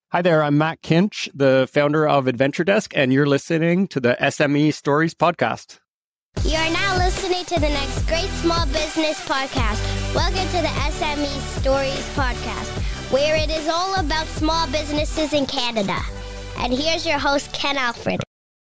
Hi there, I'm Matt Kinch, the founder of Adventure Desk, and you're listening to the SME Stories podcast. You are now listening to the next great small business podcast. Welcome to the SME Stories podcast, where it is all about small businesses in Canada. And here's your host, Ken Alfred.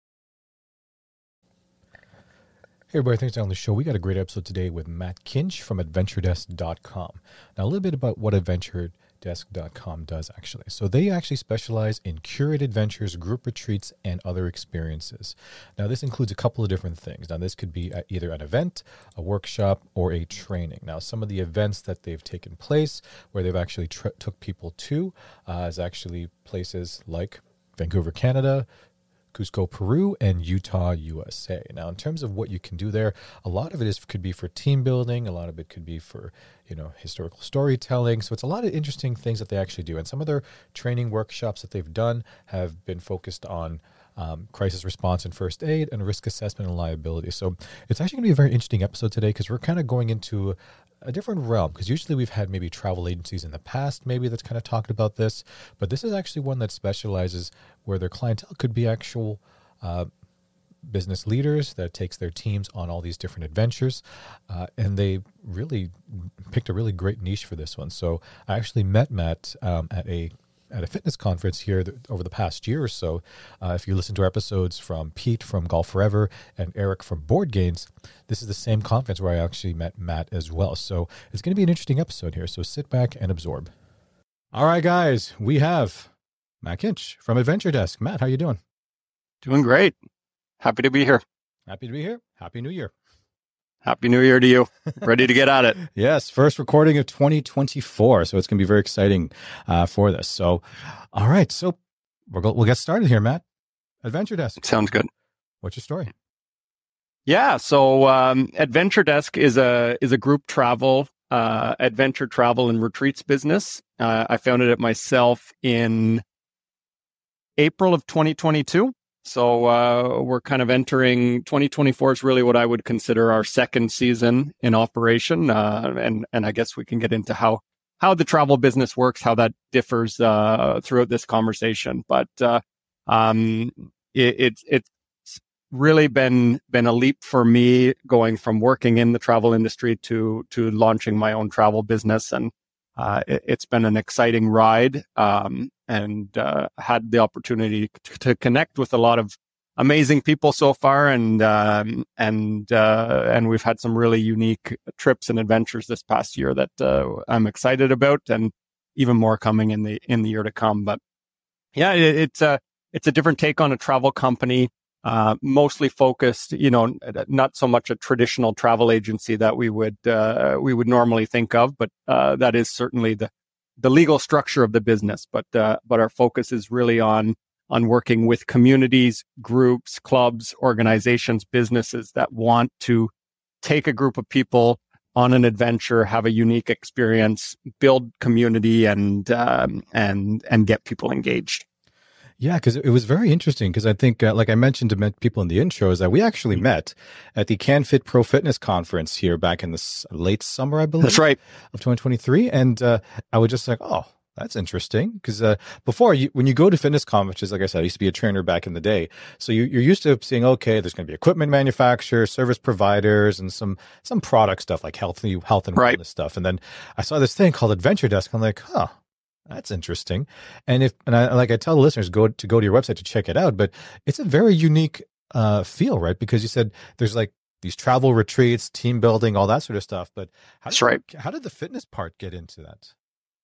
Hey everybody, thanks for on the show. We got a great episode today with Matt Kinch from AdventureDesk.com. Now a little bit about what AdventureDesk.com does actually. So they actually specialize in curated adventures, group retreats, and other experiences. Now this includes a couple of different things. Now this could be either an event, a workshop, or a training. Now some of the events that they've taken place where they've actually took people to is actually places like Vancouver, Canada, Cusco, Peru, and Utah, USA. Now, in terms of what you can do there, a lot of it could be for team building. A lot of it could be for, historical storytelling. So it's a lot of interesting things that they actually do. And some of their training workshops that they've done have been focused on crisis response and first aid and risk assessment and liability. So it's actually going to be a very interesting episode today because we're kind of going into a different realm, because usually we've had maybe travel agencies in the past maybe that's kind of talked about this, but this is actually one that specializes where their clientele could be actual business leaders that takes their teams on all these different adventures, and they really picked a really great niche for this one. So I actually met Matt at a fitness conference here over the past year or so. If you listen to our episodes from Pete from Golf Forever and Eric from Board Games, this is the same conference where I actually met Matt as well. So it's going to be an interesting episode here. So sit back and absorb. All right, guys, we have Matt Kinch from Adventure Desk. Matt, how you doing? Doing great. Happy to be here. Happy to be here. Happy New Year. Happy New Year to you. Ready to get at it. Yes, first recording of 2024. So it's going to be very exciting for this. So, all right. So we'll get started here, Matt. Adventure Desk. Sounds good. What's your story? Yeah. So Adventure Desk is a group travel, adventure travel and retreats business. I founded it myself in April of 2022. So we're kind of entering 2024 is really what I would consider our second season in operation. And I guess we can get into how the travel business works, how that differs throughout this conversation. But it's really been a leap for me going from working in the travel industry to launching my own travel business. And it's been an exciting ride, and had the opportunity to connect with a lot of amazing people so far, and we've had some really unique trips and adventures this past year that I'm excited about, and even more coming in the year to come. But yeah, it's a different take on a travel company. Mostly focused, not so much a traditional travel agency that we would normally think of, but that is certainly the legal structure of the business. But our focus is really on working with communities, groups, clubs, organizations, businesses that want to take a group of people on an adventure, have a unique experience, build community, and get people engaged. Yeah, because it was very interesting because I think, like I mentioned to people in the intro, is that we actually met at the CanFit Pro Fitness Conference here back in the late summer, I believe. That's right. Of 2023. And I was just like, oh, that's interesting. Because before, when you go to fitness conferences, like I said, I used to be a trainer back in the day. So you're used to seeing, okay, there's going to be equipment manufacturers, service providers, and some product stuff like health and wellness stuff. And then I saw this thing called Adventure Desk. I'm like, huh. That's interesting. And I tell the listeners, go to your website to check it out, but it's a very unique feel, right? Because you said there's like these travel retreats, team building, all that sort of stuff. But that's right. How did the fitness part get into that?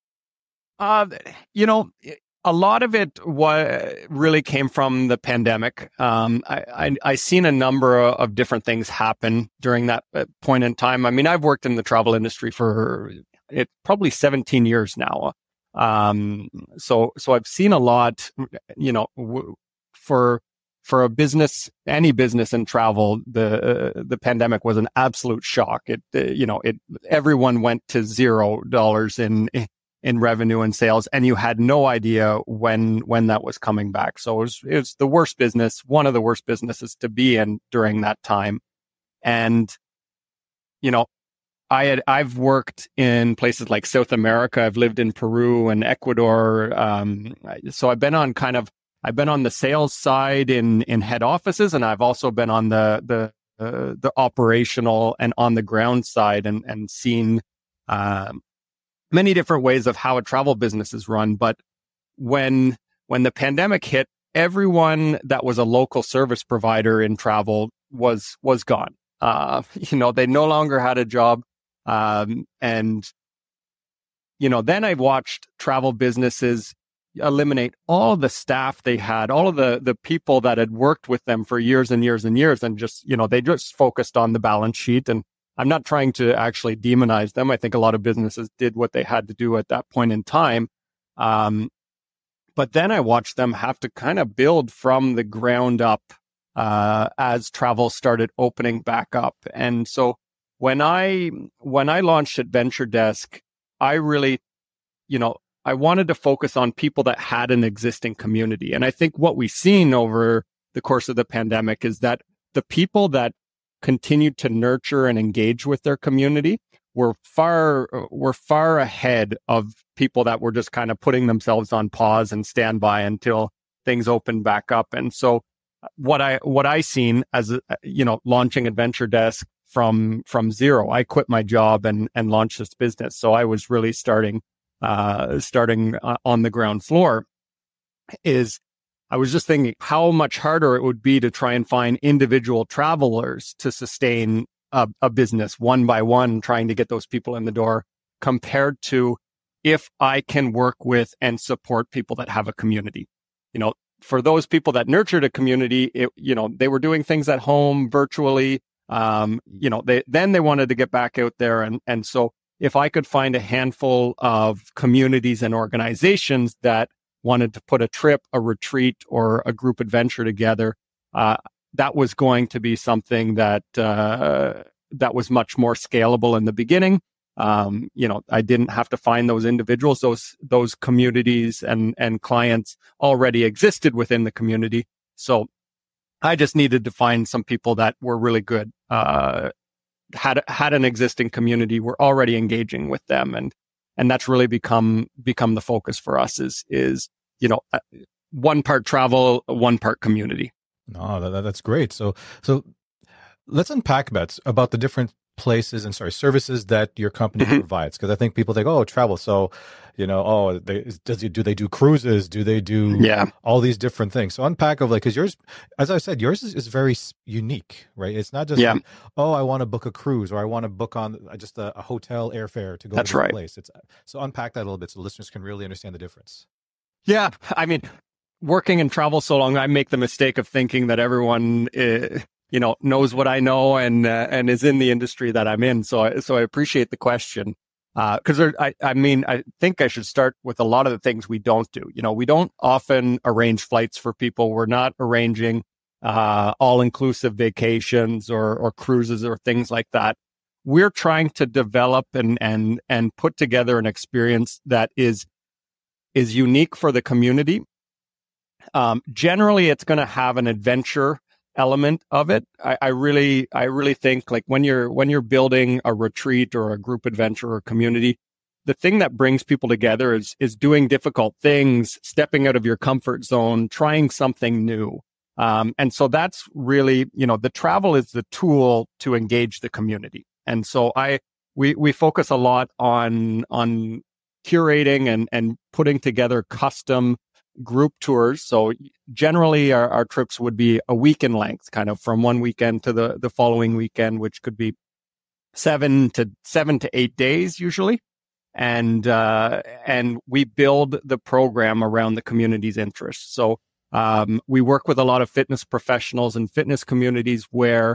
A lot of it really came from the pandemic. I seen a number of different things happen during that point in time. I mean, I've worked in the travel industry for probably 17 years now. So I've seen a lot, for a business, any business in travel, the pandemic was an absolute shock. Everyone went to $0 in revenue and sales, and you had no idea when that was coming back. So it was the worst business, one of the worst businesses to be in during that time. And, I've worked in places like South America. I've lived in Peru and Ecuador. So I've been on the sales side in head offices, and I've also been on the operational and on the ground side, and seen many different ways of how a travel business is run. But when the pandemic hit, everyone that was a local service provider in travel was gone. They no longer had a job. And then I watched travel businesses eliminate all the staff they had, all of the people that had worked with them for years and years and years. And just, they just focused on the balance sheet. And I'm not trying to actually demonize them. I think a lot of businesses did what they had to do at that point in time. But then I watched them have to kind of build from the ground up as travel started opening back up. And so when I launched Adventure Desk, I really, I wanted to focus on people that had an existing community. And I think what we've seen over the course of the pandemic is that the people that continued to nurture and engage with their community were far ahead of people that were just kind of putting themselves on pause and standby until things opened back up. And so what I seen as launching Adventure Desk from zero, I quit my job and launched this business. So I was really starting on the ground floor. I was just thinking how much harder it would be to try and find individual travelers to sustain a business one by one, trying to get those people in the door, compared to if I can work with and support people that have a community. For those people that nurtured a community, they were doing things at home virtually. They wanted to get back out there. And so if I could find a handful of communities and organizations that wanted to put a trip, a retreat, or a group adventure together, that was going to be something that was much more scalable in the beginning. I didn't have to find those individuals; those communities and clients already existed within the community. So I just needed to find some people that were really good, had an existing community, were already engaging with them, and that's really become the focus for us. Is one part travel, one part community. No, that's great. So let's unpack about the different places and services that your company provides, because I think people think, travel. So, do they do cruises? Do they do all these different things? So unpack because yours, as I said, yours is very unique, right? It's not just I want to book a cruise, or I want to book on just a hotel airfare to go to this place. So unpack that a little bit so listeners can really understand the difference. Yeah, I mean, working in travel so long, I make the mistake of thinking that everyone knows what I know and is in the industry that I'm in. So I appreciate the question. Because I think I should start with a lot of the things we don't do. We don't often arrange flights for people. We're not arranging all-inclusive vacations or cruises or things like that. We're trying to develop and put together an experience that is unique for the community. Generally, it's going to have an adventure element of it. I really think when you're building a retreat or a group adventure or community, the thing that brings people together is doing difficult things, stepping out of your comfort zone, trying something new. And so that's really, the travel is the tool to engage the community. And so we focus a lot on curating and putting together custom group tours. So generally our trips would be a week in length, kind of from one weekend to the following weekend, which could be 7 to 8 days usually. And we build the program around the community's interests. So we work with a lot of fitness professionals and fitness communities where,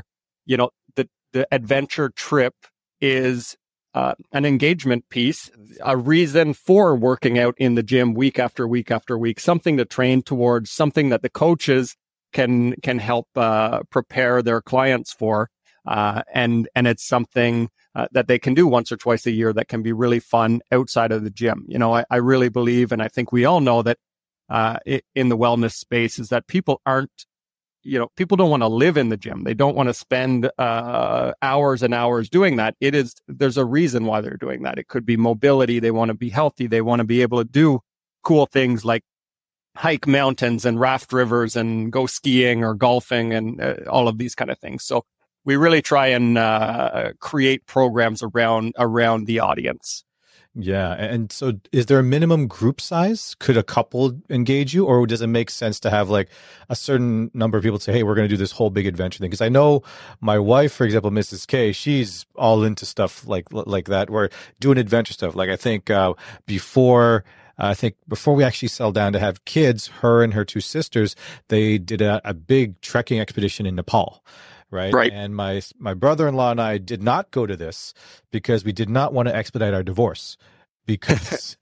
the adventure trip is an engagement piece, a reason for working out in the gym week after week after week, something to train towards, something that the coaches can help prepare their clients for, and it's something that they can do once or twice a year that can be really fun outside of the gym. I really believe, and I think we all know that in the wellness space is that people aren't people don't want to live in the gym. They don't want to spend hours and hours doing that. There's a reason why they're doing that. It could be mobility. They want to be healthy. They want to be able to do cool things like hike mountains and raft rivers and go skiing or golfing and all of these kind of things. So we really try and create programs around the audience. Yeah. And so is there a minimum group size? Could a couple engage you, or does it make sense to have like a certain number of people say, hey, we're going to do this whole big adventure thing? Because I know my wife, for example, Mrs. K, she's all into stuff like that. We're doing adventure stuff. Like I think before we actually settled down to have kids, her and her two sisters, they did a big trekking expedition in Nepal. Right. And my brother-in-law and I did not go to this because we did not want to expedite our divorce because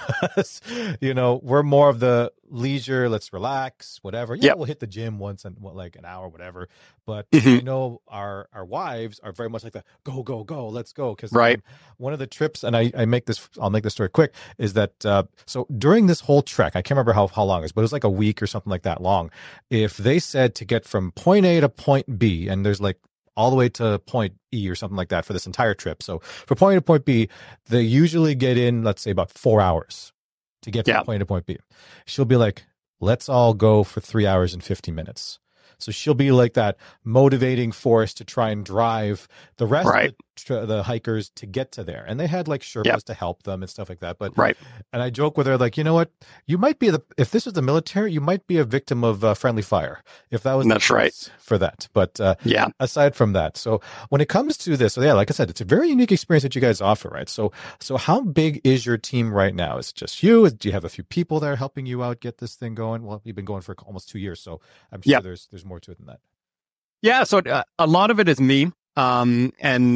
we're more of the leisure, let's relax, whatever. Yeah, we'll hit the gym once in like an hour, whatever. But I know our wives are very much like that. Go, let's go. Because one of the trips, and I'll make this story quick, is that so during this whole trek, I can't remember how long it was, but it was like a week or something like that long. If they said to get from point A to point B, and there's like all the way to point E or something like that for this entire trip. So for point A to point B, they usually get in, let's say, about 4 hours to get from point A to point B. She'll be like, let's all go for 3 hours and 50 minutes. So she'll be like that motivating force to try and drive the rest of the hikers to get to there. And they had like Sherpas to help them and stuff like that. But and I joke with her like, you know what? You might be if this was the military, you might be a victim of friendly fire. If that was the case for that. But aside from that, so when it comes to this, so like I said, it's a very unique experience that you guys offer, right? So how big is your team right now? Is it just you? Do you have a few people that are helping you out get this thing going? Well, you've been going for almost 2 years, so I'm sure there's more to it than that. Yeah, so a lot of it is me. But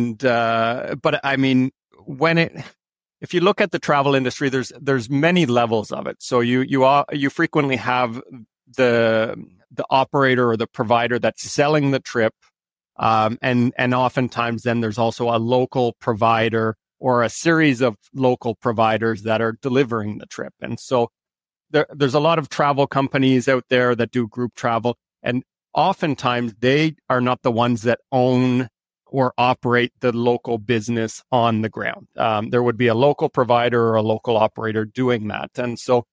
I mean, if you look at the travel industry, there's many levels of it. So you frequently have the operator or the provider that's selling the trip. And oftentimes then there's also a local provider or a series of local providers that are delivering the trip. And so there's a lot of travel companies out there that do group travel, and oftentimes they are not the ones that own or operate the local business on the ground. There would be a local provider or a local operator doing that. And so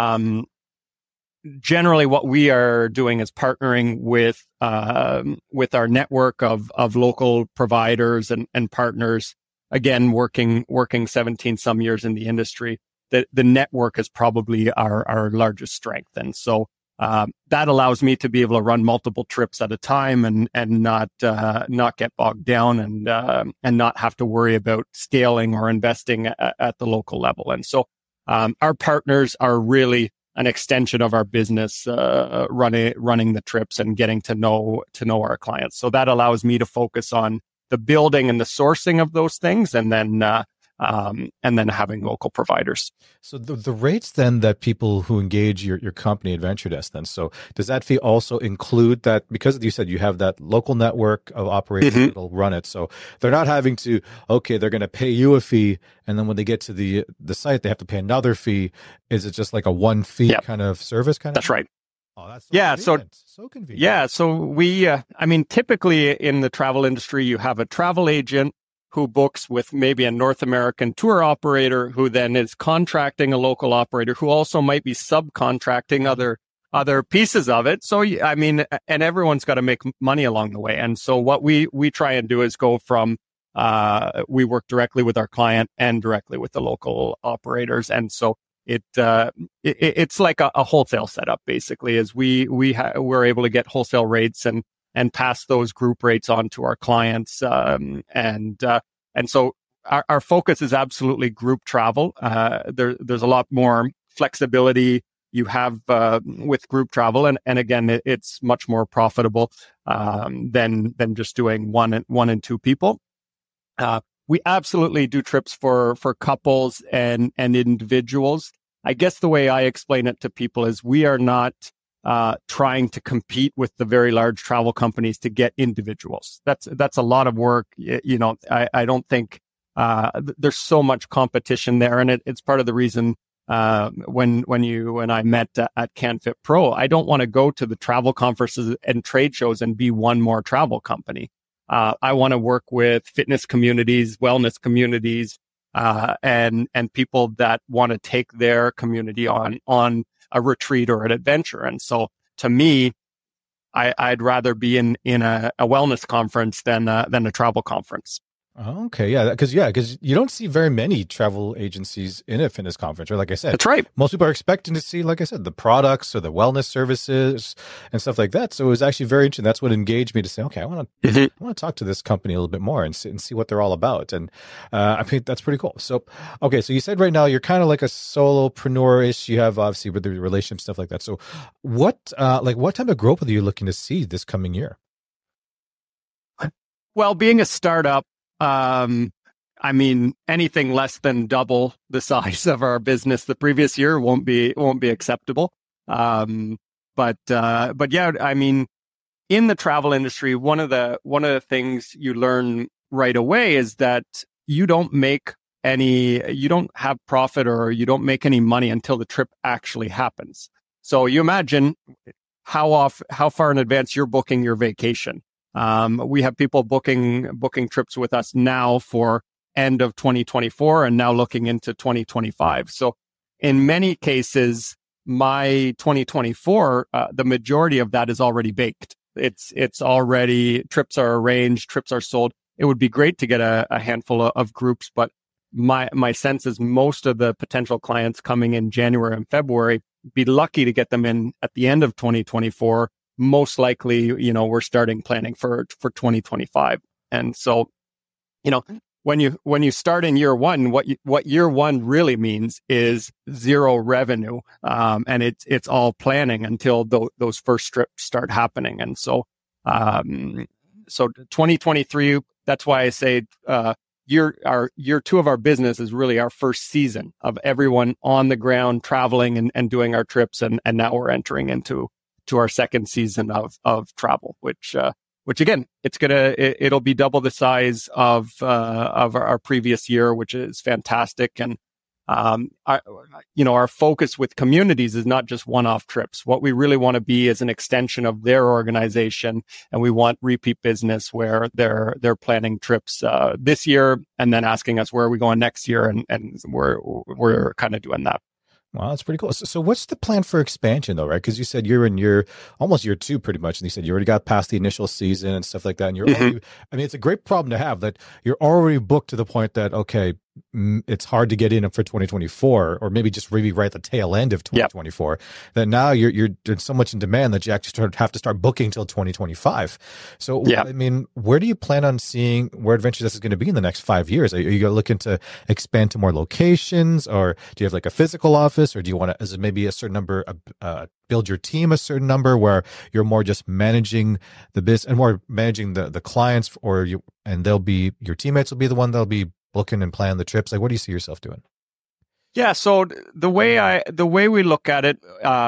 generally what we are doing is partnering with our network of local providers and partners. Again, working 17 some years in the industry, the network is probably our largest strength. And so that allows me to be able to run multiple trips at a time and not get bogged down and not have to worry about scaling or investing at the local level. And so our partners are really an extension of our business, running the trips and getting to know our clients. So that allows me to focus on the building and the sourcing of those things, and then having local providers. So the rates then that people who engage your company, Adventure Desk, then, so does that fee also include that? Because you said you have that local network of operators that'll run it. So they're not having to, they're going to pay you a fee, and then when they get to the site, they have to pay another fee. Is it just like a one fee kind of service kind of? That's right. Oh, that's convenient. So convenient. Yeah. So we, typically in the travel industry, you have a travel agent who books with maybe a North American tour operator who then is contracting a local operator who also might be subcontracting other pieces of it. So, and everyone's got to make money along the way. And so what we try and do is go from, we work directly with our client and directly with the local operators. And so it's like a wholesale setup, basically, is we're able to get wholesale rates and pass those group rates on to our clients. And so our focus is absolutely group travel. There's a lot more flexibility you have with group travel. And again, it's much more profitable than just doing one and two people. We absolutely do trips for couples and individuals. I guess the way I explain it to people is we are not trying to compete with the very large travel companies to get individuals. That's a lot of work. I don't think there's so much competition there, and it's part of the reason when you and I met at CanFit Pro, I don't want to go to the travel conferences and trade shows and be one more travel company. I want to work with fitness communities, wellness communities, and people that want to take their community on a retreat or an adventure. And so to me, I'd rather be in a wellness conference than a travel conference. Oh, okay. Yeah. Because you don't see very many travel agencies in a fitness conference, right? Like I said, that's right. Most people are expecting to see, like I said, the products or the wellness services and stuff like that. So it was actually very interesting. That's what engaged me to say, okay, I want to talk to this company a little bit more and see what they're all about. And I think that's pretty cool. So, okay. So you said right now you're kind of like a solopreneur-ish. You have obviously with the relationship stuff like that. So what type of growth are you looking to see this coming year? Well, being a startup, I mean, anything less than double the size of our business the previous year won't be acceptable. But yeah, I mean, in the travel industry, one of the things you learn right away is that you don't have profit or you don't make any money until the trip actually happens. So you imagine how far in advance you're booking your vacation. We have people booking trips with us now for end of 2024 and now looking into 2025. So in many cases, my 2024, the majority of that is already baked. It's already, trips are arranged, trips are sold. It would be great to get a handful of groups, but my sense is most of the potential clients coming in January and February, be lucky to get them in at the end of 2024. Most likely, we're starting planning for 2025. And so, when you start in year one, what year one really means is zero revenue. And it's all planning until those first trips start happening. And so 2023, that's why I say, year two of our business is really our first season of everyone on the ground traveling and doing our trips. And now we're entering into our second season of travel, which again, it'll be double the size of our previous year, which is fantastic. And, our focus with communities is not just one-off trips. What we really want to be is an extension of their organization. And we want repeat business where they're planning trips, this year and then asking us where are we going next year. And we're kind of doing that. Wow, that's pretty cool. So what's the plan for expansion though, right? Because you said you're in almost year two pretty much. And you said you already got past the initial season and stuff like that. And you're already, I mean, it's a great problem to have that you're already booked to the point that, okay, it's hard to get in for 2024 or maybe just really right at the tail end of 2024. That now you're so much in demand that you actually have to start booking until 2025. So, I mean, where do you plan on seeing where Adventure Desk is going to be in the next 5 years? Are you looking to expand to more locations, or do you have like a physical office, or do you want to, is it maybe a certain number, build your team a certain number where you're more just managing the business and more managing the clients, and your teammates will be the one that'll be booking and plan the trips? Like, what do you see yourself doing? Yeah. So the way we look at it,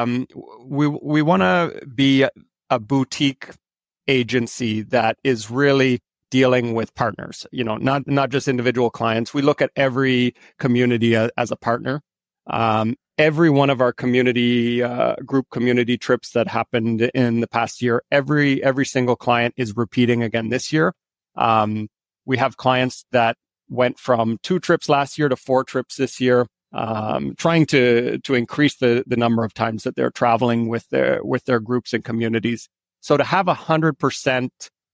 we want to be a boutique agency that is really dealing with partners, not just individual clients. We look at every community as a partner. Every one of our group community trips that happened in the past year, every single client is repeating again this year. We have clients that went from 2 trips last year to 4 trips this year, trying to increase the number of times that they're traveling with their groups and communities. So to have 100%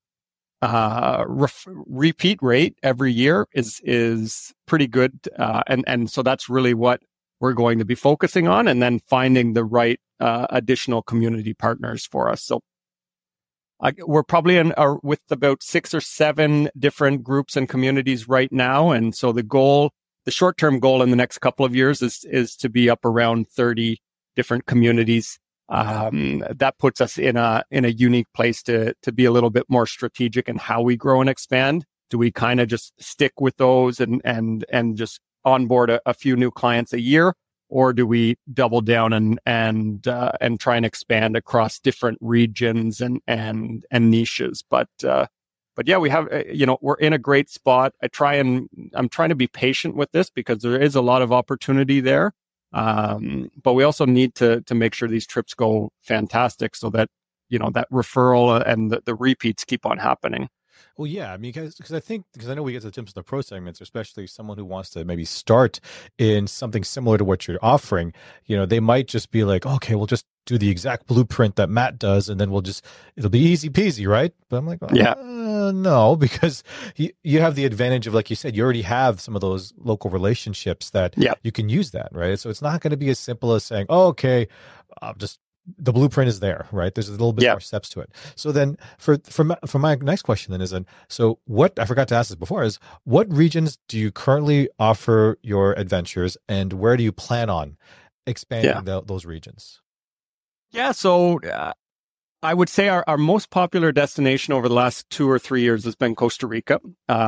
repeat rate every year is pretty good, and so that's really what we're going to be focusing on, and then finding the right additional community partners for us. So we're probably with about 6 or 7 different groups and communities right now. And so the short-term goal in the next couple of years is to be up around 30 different communities. That puts us in a unique place to be a little bit more strategic in how we grow and expand. Do we kind of just stick with those and just onboard a few new clients a year? Or do we double down and try and expand across different regions and niches? But yeah, we have, we're in a great spot. I'm trying to be patient with this because there is a lot of opportunity there. But we also need to make sure these trips go fantastic so that, that referral and the repeats keep on happening. Well, yeah, I mean, because I know we get to the tips of the pro segments, especially someone who wants to maybe start in something similar to what you're offering. They might just be like, okay, we'll just do the exact blueprint that Matt does, and then it'll be easy peasy, right? But I'm like, no, because you have the advantage of, like you said, you already have some of those local relationships that you can use that, right? So it's not going to be as simple as saying, oh, okay, the blueprint is there, right? There's a little bit more steps to it. So then for my next question then is, so what I forgot to ask this before is, what regions do you currently offer your adventures, and where do you plan on expanding those regions? Yeah. So I would say our most popular destination over the last 2 or 3 years has been Costa Rica.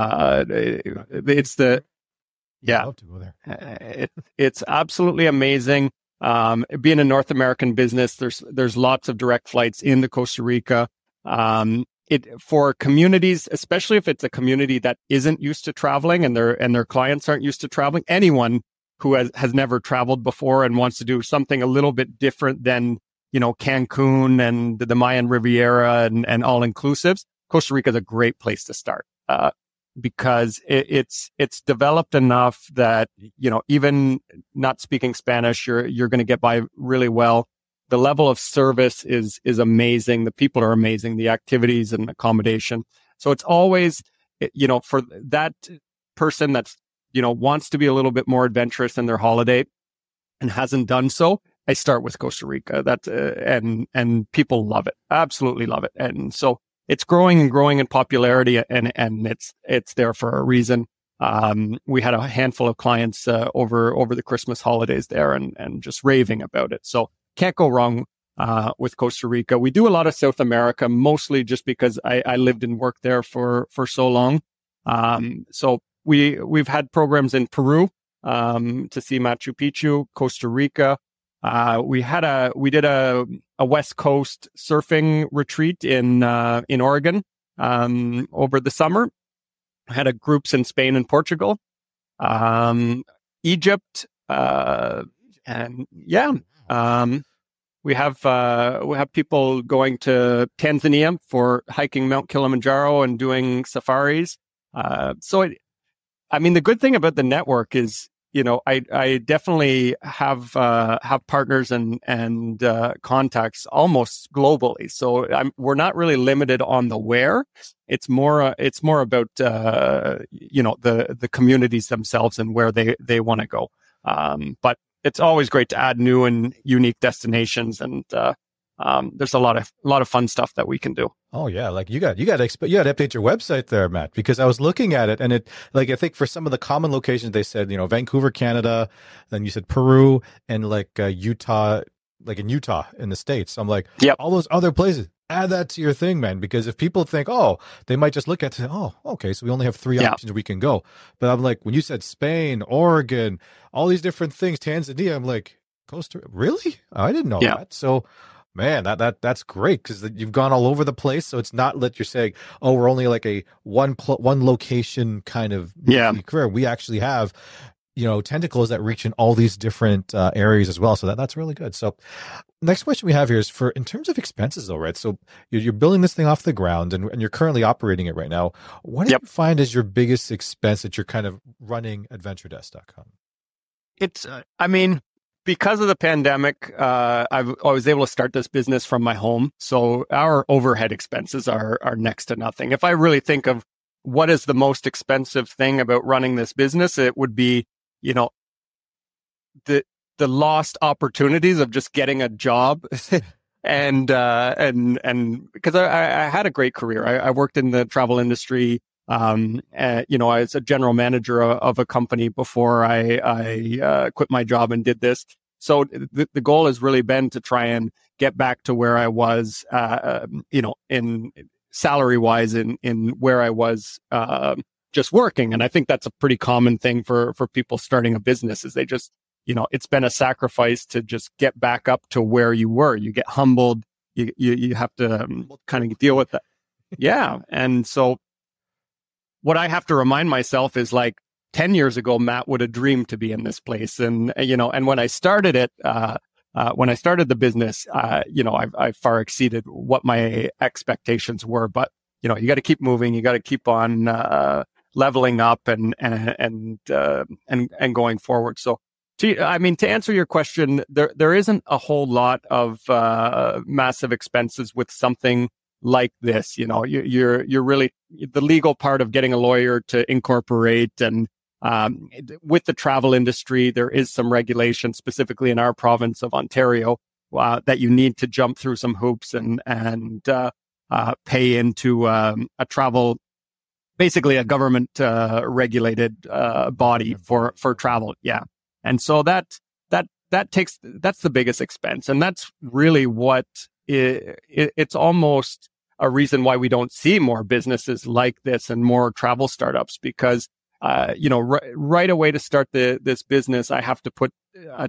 It's the, I'd love to go there. It's absolutely amazing. Being a North American business, there's lots of direct flights into Costa Rica. For communities, especially if it's a community that isn't used to traveling and their clients aren't used to traveling, anyone who has never traveled before and wants to do something a little bit different than, Cancun and the Mayan Riviera and all inclusives, Costa Rica is a great place to start. Because it's developed enough that, even not speaking Spanish, you're going to get by really well. The level of service is amazing. The people are amazing, the activities and accommodation. So it's always, for that person that's, wants to be a little bit more adventurous in their holiday and hasn't done so, I start with Costa Rica. That's and people love it, absolutely love it. And so it's growing and growing in popularity, and it's there for a reason. We had a handful of clients over the Christmas holidays there, and just raving about it. So can't go wrong with Costa Rica. We do a lot of South America, mostly just because I lived and worked there for so long. So we've had programs in Peru to see Machu Picchu, Costa Rica. We did a West Coast surfing retreat in Oregon over the summer. Had groups in Spain and Portugal, Egypt, and we have people going to Tanzania for hiking Mount Kilimanjaro and doing safaris. The good thing about the network is, I definitely have partners and contacts almost globally. So we're not really limited on the where. It's more about the communities themselves and where they want to go. But it's always great to add new and unique destinations, and there's a lot of fun stuff that we can do. Oh yeah, like you got to update your website there, Matt, because I was looking at it, and it, like, I think for some of the common locations they said, Vancouver, Canada, then you said Peru, and Utah, like in Utah in the States. I'm like, all those other places, add that to your thing, man, because if people think, they might just look at it, okay, so we only have 3 options we can go. But I'm like, when you said Spain, Oregon, all these different things, Tanzania, I'm like, Costa Rica, really? I didn't know that. So man, that's great, because you've gone all over the place. So it's not that you're saying, we're only like a one location kind of career. We actually have, tentacles that reach in all these different areas as well. So that's really good. So next question we have here is in terms of expenses though, right? So you're building this thing off the ground, and you're currently operating it right now. What do you find is your biggest expense that you're kind of running AdventureDesk.com? It's, because of the pandemic, I was able to start this business from my home. So our overhead expenses are next to nothing. If I really think of what is the most expensive thing about running this business, it would be, the lost opportunities of just getting a job. and because I had a great career. I worked in the travel industry. I was a general manager of a company before I quit my job and did this. So the goal has really been to try and get back to where I was, in salary wise in where I was, just working. And I think that's a pretty common thing for people starting a business, is they just, it's been a sacrifice to just get back up to where you were. You get humbled. You have to kind of deal with that. Yeah. And so what I have to remind myself is, like, 10 years ago, Matt would have dreamed to be in this place. And, and when I started it, when I started the business, I far exceeded what my expectations were. But, you got to keep moving. You got to keep on leveling up and going forward. So, to answer your question, there isn't a whole lot of massive expenses with something like this. You're really the legal part of getting a lawyer to incorporate, and with the travel industry, there is some regulation, specifically in our province of Ontario, that you need to jump through some hoops and pay into a travel, basically a government regulated body for travel. Yeah. And so that's the biggest expense. And that's really what it's almost a reason why we don't see more businesses like this and more travel startups, because, right away to start this business, I have to put a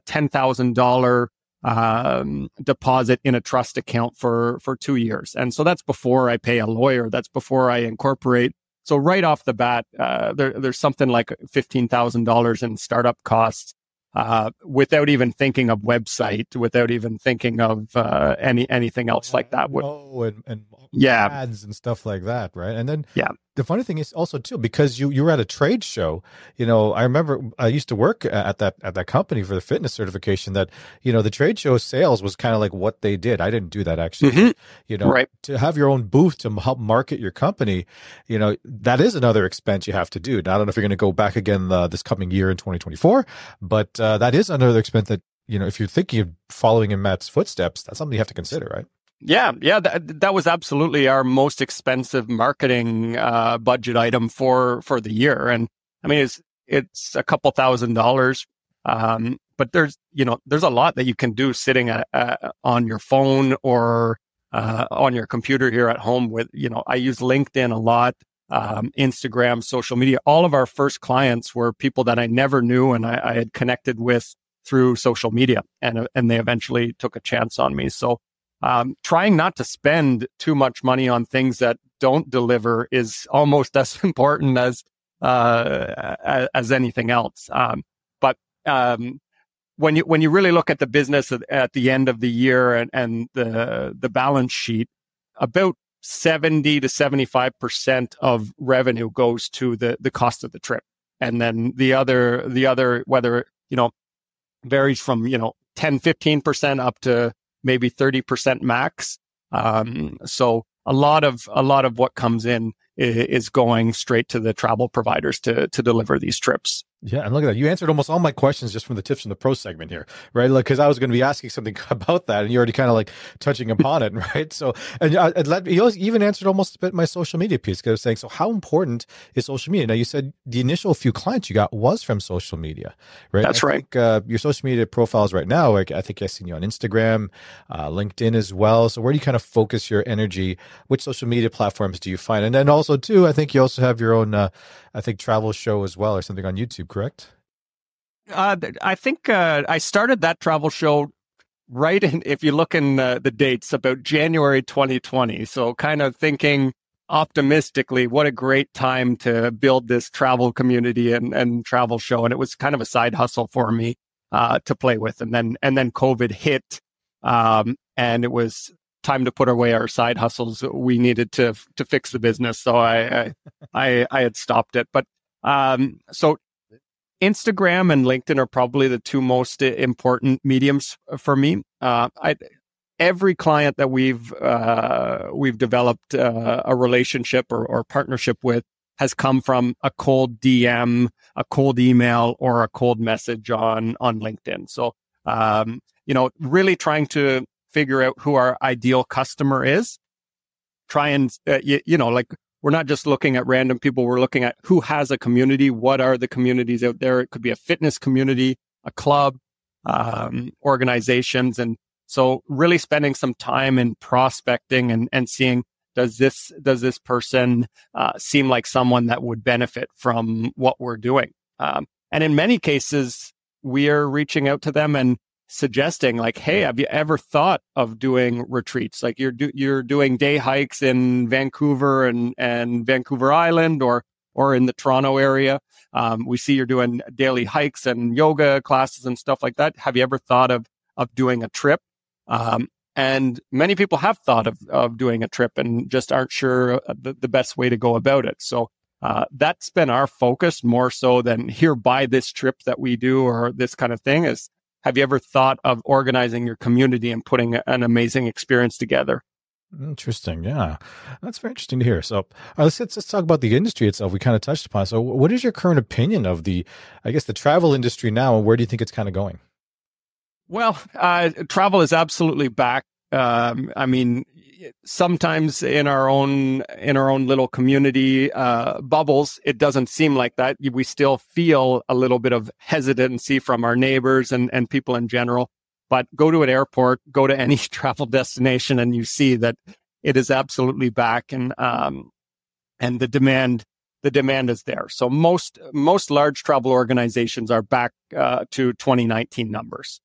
$10,000 deposit in a trust account for 2 years. And so that's before I pay a lawyer. That's before I incorporate. So right off the bat, there's something like $15,000 in startup costs, without even thinking of website, without even thinking of anything else like that. And yeah, ads and stuff like that, right? And then yeah, the funny thing is also too, because you were at a trade show. I remember I used to work at that company for the fitness certification. That the trade show sales was kind of like what they did. I didn't do that actually. Right. To have your own booth to help market your company, that is another expense you have to do. Now, I don't know if you're going to go back again this coming year in 2024, but that is another expense that if you're thinking of following in Matt's footsteps, that's something you have to consider, right? Yeah. That was absolutely our most expensive marketing budget item for the year, and it's a couple $1,000, but there's a lot that you can do sitting on your phone or on your computer here at home. With I use LinkedIn a lot, Instagram, social media. All of our first clients were people that I never knew and I had connected with through social media, and they eventually took a chance on me. So. Trying not to spend too much money on things that don't deliver is almost as important as anything else. But when you really look at the business at the end of the year and the balance sheet, about 70 to 75% of revenue goes to the cost of the trip, and then the other whether varies from 10-15% up to maybe 30% max. So a lot of what comes in is going straight to the travel providers to deliver these trips. Yeah, and look at that. You answered almost all my questions just from the tips from the pro segment here, right? Like, because I was going to be asking something about that, and you're already kind of like touching upon it, right? So, and you even answered almost a bit my social media piece, because I was saying, so how important is social media? Now, you said the initial few clients you got was from social media, right? That's right. Your social media profiles right now, like I think I've seen you on Instagram, LinkedIn as well. So where do you kind of focus your energy? Which social media platforms do you find? And then also too, I think you also have your own, travel show as well, or something on YouTube, correct? I think I started that travel show right in, if you look in the dates, about January 2020. So kind of thinking optimistically, what a great time to build this travel community and travel show. And it was kind of a side hustle for me to play with. And then COVID hit, and it was time to put away our side hustles. We needed to fix the business. So I had stopped it. But so Instagram and LinkedIn are probably the two most important mediums for me. Every client that we've developed a relationship or partnership with has come from a cold DM, a cold email, or a cold message on LinkedIn. So, really trying to figure out who our ideal customer is. Try and, we're not just looking at random people. We're looking at who has a community. What are the communities out there? It could be a fitness community, a club, organizations. And so really spending some time in prospecting and seeing, does this person seem like someone that would benefit from what we're doing? And in many cases, we are reaching out to them and suggesting, like, hey, have you ever thought of doing retreats? Like you're doing day hikes in Vancouver and Vancouver Island or in the Toronto area. We see you're doing daily hikes and yoga classes and stuff like that. Have you ever thought of doing a trip? And many people have thought of doing a trip and just aren't sure the best way to go about it. So that's been our focus more so than here, buy this trip that we do or this kind of thing. Is, have you ever thought of organizing your community and putting an amazing experience together? Interesting. Yeah, that's very interesting to hear. So let's talk about the industry itself. We kind of touched upon. So what is your current opinion of the travel industry now, and where do you think it's kind of going? Well, travel is absolutely back. I mean, sometimes in our own little community bubbles, it doesn't seem like that. We still feel a little bit of hesitancy from our neighbors and people in general. But go to an airport, go to any travel destination, and you see that it is absolutely back, and the demand is there. So most large travel organizations are back to 2019 numbers.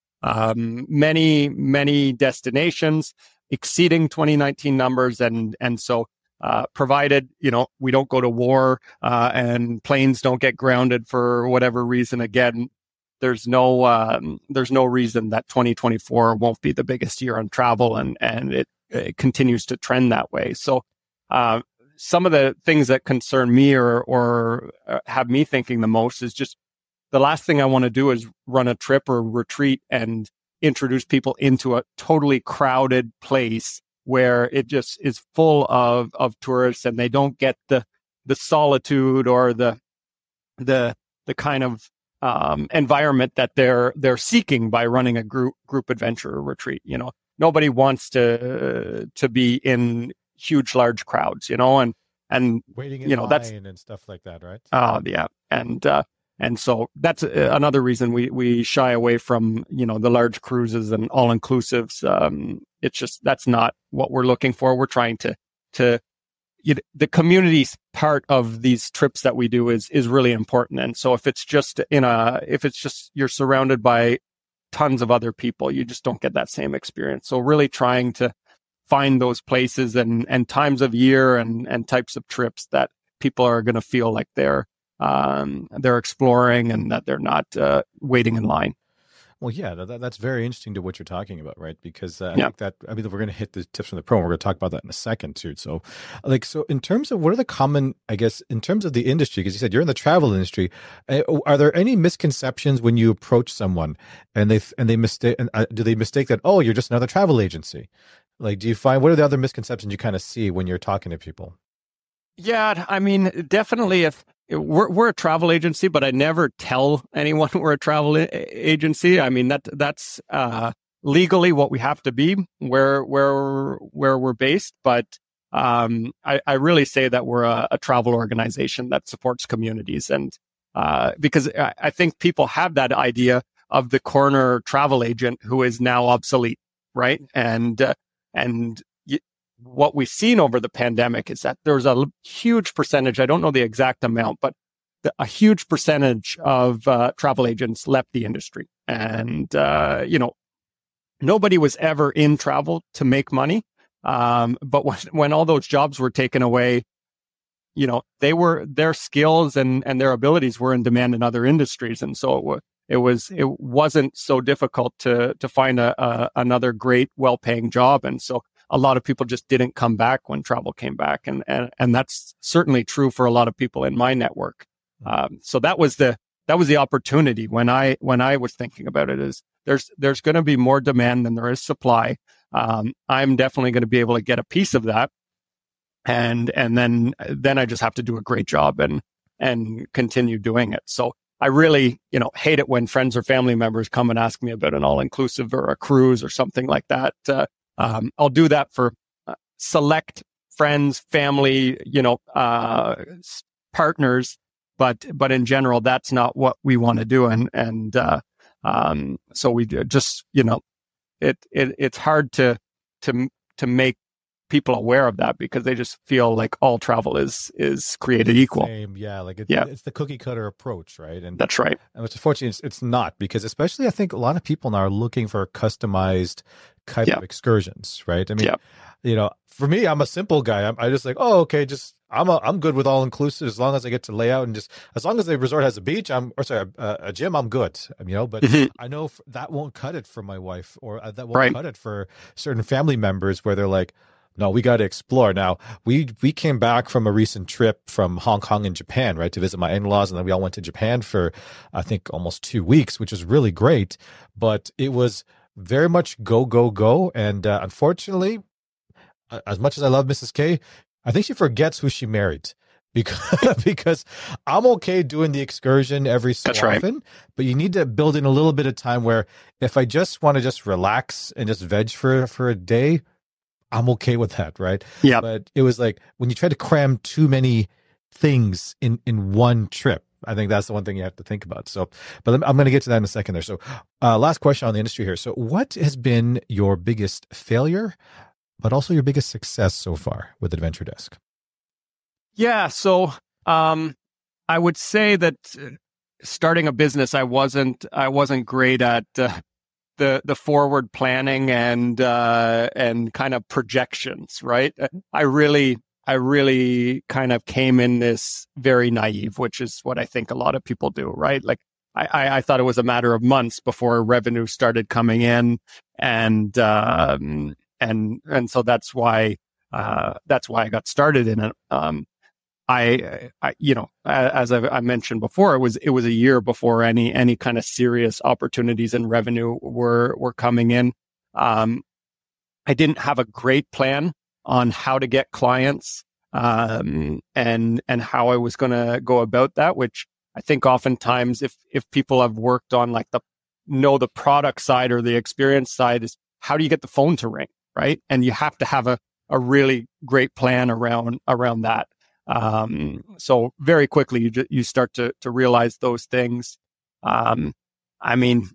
Many destinations exceeding 2019 numbers, and so provided we don't go to war and planes don't get grounded for whatever reason again. There's no reason that 2024 won't be the biggest year on travel, and it continues to trend that way. So, some of the things that concern me or have me thinking the most is just the last thing I want to do is run a trip or retreat and introduce people into a totally crowded place where it just is full of tourists and they don't get the solitude or the kind of environment that they're seeking by running a group adventure or retreat. Nobody wants to be in huge, large crowds, and waiting in line and stuff like that, right? Oh, yeah. And so that's another reason we shy away from, the large cruises and all inclusives. It's just, that's not what we're looking for. We're trying to the community part of these trips that we do is really important. And so if it's just you're surrounded by tons of other people, you just don't get that same experience. So really trying to find those places and times of year and types of trips that people are going to feel like they're exploring and that they're not waiting in line. Well, yeah, that's very interesting to what you're talking about, right? Because I think we're going to hit the tips from the pro, and we're going to talk about that in a second too. So in terms of what are the common, I guess, in terms of the industry, because you said you're in the travel industry, are there any misconceptions when you approach someone and they mistake? Do they mistake that, oh, you're just another travel agency? Like, do you find, what are the other misconceptions you kind of see when you're talking to people? Yeah, I mean, definitely if we're a travel agency, but I never tell anyone we're a travel agency. I mean, that's legally what we have to be where we're based. But I really say that we're a travel organization that supports communities. And because I think people have that idea of the corner travel agent who is now obsolete, right? And what we've seen over the pandemic is that there's a huge percentage, I don't know the exact amount, but a huge percentage of travel agents left the industry. And, nobody was ever in travel to make money. But when all those jobs were taken away, their skills and their abilities were in demand in other industries. And so it wasn't so difficult to find another great, well-paying job. And so a lot of people just didn't come back when travel came back. And that's certainly true for a lot of people in my network. So that was the opportunity when I was thinking about it, is there's going to be more demand than there is supply. I'm definitely going to be able to get a piece of that. And then I just have to do a great job and continue doing it. So I really, hate it when friends or family members come and ask me about an all-inclusive or a cruise or something like that. I'll do that for select friends, family, partners, but in general, that's not what we want to do. And so we just, it's hard to make people aware of that because they just feel like all travel is created equal. Same, yeah, like it's the cookie cutter approach, right? And that's right. And which unfortunately it's not, because especially I think a lot of people now are looking for customized type of excursions, right? I mean, you know, for me, I'm a simple guy. I just like, oh, okay, just I'm good with all inclusive as long as I get to lay out and just as long as the resort has a beach, a gym, I'm good. You know, but I know that won't cut it for my wife, or that won't cut it for certain family members where they're like, no, we got to explore. Now, we came back from a recent trip from Hong Kong and Japan, right, to visit my in-laws. And then we all went to Japan for, I think, almost 2 weeks, which was really great. But it was very much go, go, go. And unfortunately, as much as I love Mrs. K, I think she forgets who she married. Because I'm okay doing the excursion every so often, but you need to build in a little bit of time where if I just want to just relax and just veg for a day, I'm okay with that, right? Yeah. But it was like when you try to cram too many things in one trip, I think that's the one thing you have to think about. So, but I'm going to get to that in a second there. So, last question on the industry here. So, what has been your biggest failure, but also your biggest success so far with Adventure Desk? Yeah. So, I would say that starting a business, I wasn't great at the forward planning and kind of projections, right? I really kind of came in this very naive, which is what I think a lot of people do, right? Like I thought it was a matter of months before revenue started coming in, and so that's why I got started in it. I you know, as I mentioned before, it was a year before any kind of serious opportunities and revenue were coming in. I didn't have a great plan on how to get clients, and how I was going to go about that, which I think oftentimes if people have worked on like the product side or the experience side, is how do you get the phone to ring, right? And you have to have a really great plan around that. So very quickly you start to realize those things. I mean,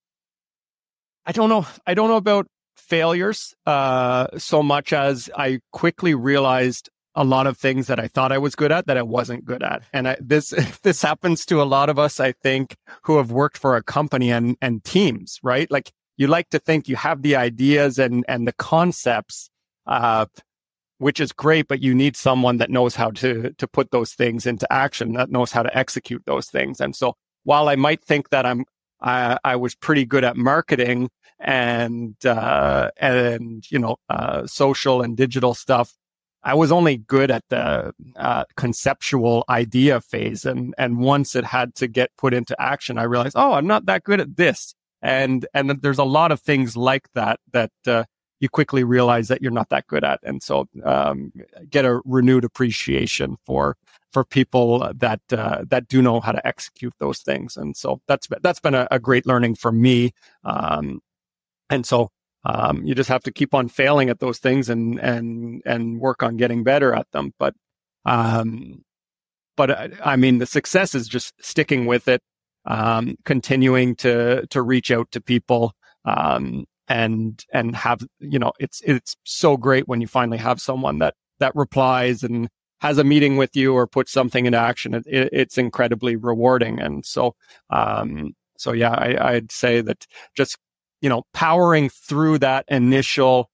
I don't know about failures, so much as I quickly realized a lot of things that I thought I was good at that I wasn't good at. And this happens to a lot of us, I think, who have worked for a company and teams, right? Like you like to think you have the ideas and the concepts, which is great, but you need someone that knows how to put those things into action, that knows how to execute those things. And so while I might think that I was pretty good at marketing and you know, social and digital stuff, I was only good at the conceptual idea phase. And once it had to get put into action, I realized, oh, I'm not that good at this. And there's a lot of things like that you quickly realize that you're not that good at. And so get a renewed appreciation for people that do know how to execute those things. And so that's been a great learning for me. And so you just have to keep on failing at those things and work on getting better at them. But I mean, the success is just sticking with it, continuing to reach out to people, and have, you know, it's so great when you finally have someone that replies and has a meeting with you or puts something into action. It's incredibly rewarding. And so yeah, I'd say that just, you know, powering through that initial,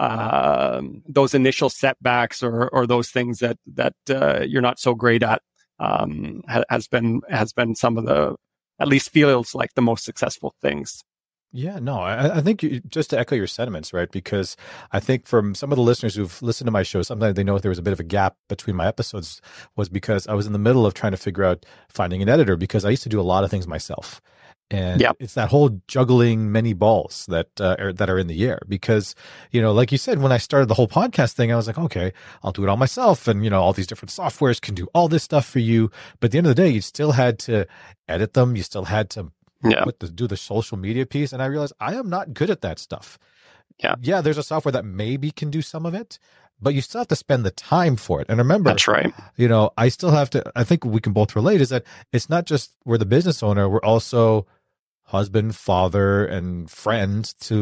those initial setbacks or those things that you're not so great at, has been some of the, at least feels like the most successful things. Yeah, no, I think just to echo your sentiments, right? Because I think from some of the listeners who've listened to my show, sometimes they know if there was a bit of a gap between my episodes was because I was in the middle of trying to figure out finding an editor, because I used to do a lot of things myself. And it's that whole juggling many balls that are in the air, because, you know, like you said, when I started the whole podcast thing, I was like, okay, I'll do it all myself. And, you know, all these different softwares can do all this stuff for you. But at the end of the day, you still had to edit them. You still had to do the social media piece. And I realized I am not good at that stuff. Yeah, there's a software that maybe can do some of it, but you still have to spend the time for it. And remember, that's right. You know, I still have to, I think we can both relate, is that it's not just we're the business owner, we're also husband, father, and friend to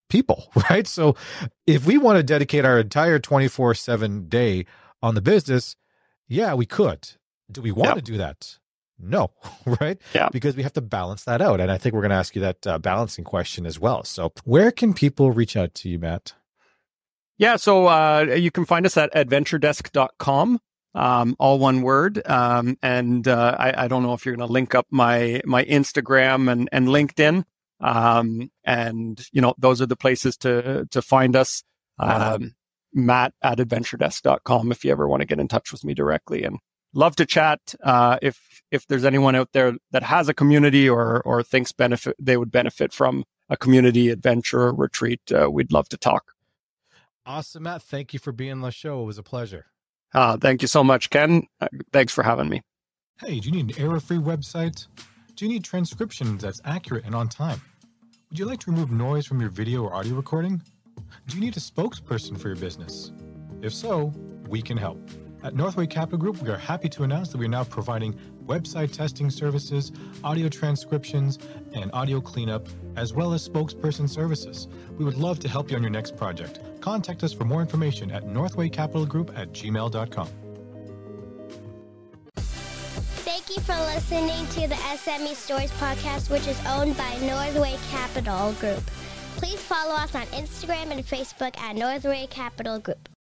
people, right? So if we want to dedicate our entire 24/7 day on the business, yeah, we could. Do we want to do that? No, right? Yeah. Because we have to balance that out. And I think we're going to ask you that balancing question as well. So where can people reach out to you, Matt? Yeah, so you can find us at adventuredesk.com, all one word. And I don't know if you're going to link up my Instagram and LinkedIn. And, those are the places to find us. Matt at adventuredesk.com if you ever want to get in touch with me directly. And love to chat. If there's anyone out there that has a community or thinks they would benefit from a community adventure or retreat, we'd love to talk. Awesome, Matt. Thank you for being on the show. It was a pleasure. Thank you so much, Ken. Thanks for having me. Hey, do you need an error-free website? Do you need transcription that's accurate and on time? Would you like to remove noise from your video or audio recording? Do you need a spokesperson for your business? If so, we can help. At Northway Capital Group, we are happy to announce that we are now providing website testing services, audio transcriptions, and audio cleanup, as well as spokesperson services. We would love to help you on your next project. Contact us for more information at northwaycapitalgroup@gmail.com. Thank you for listening to the SME Stories podcast, which is owned by Northway Capital Group. Please follow us on Instagram and Facebook at Northway Capital Group.